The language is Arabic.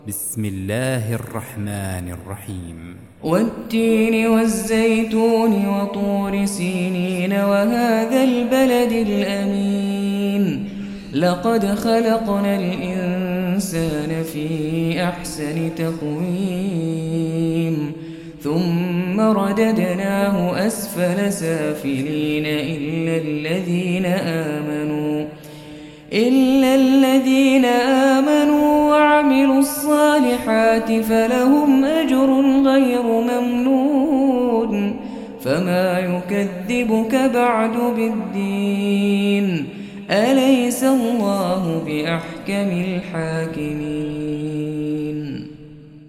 بسم الله الرحمن الرحيم والتين والزيتون وطور سينين وهذا البلد الأمين لقد خلقنا الإنسان في أحسن تقويم ثم رددناه أسفل سافلين إلا الذين آمنوا وعملوا الصالحات فلهم أجر غير ممنون فما يكذبك بعد بالدين أليس الله بأحكم الحاكمين